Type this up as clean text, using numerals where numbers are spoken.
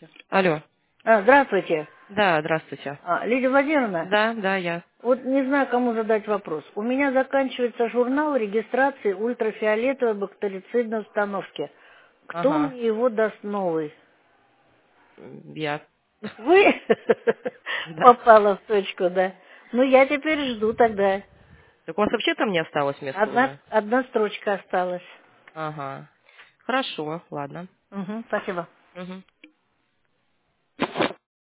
Алло. Здравствуйте. Да, здравствуйте. Лидия Владимировна, Да, я. вот не знаю, кому задать вопрос. У меня заканчивается журнал регистрации ультрафиолетовой бактерицидной установки. Кто Ага. мне его даст новый? Я. Вы Да. попала в точку, да. Ну, я теперь жду тогда. Так у вас вообще там не осталось места уже? Одна строчка осталась. Ага. Хорошо, ладно. Спасибо. Угу.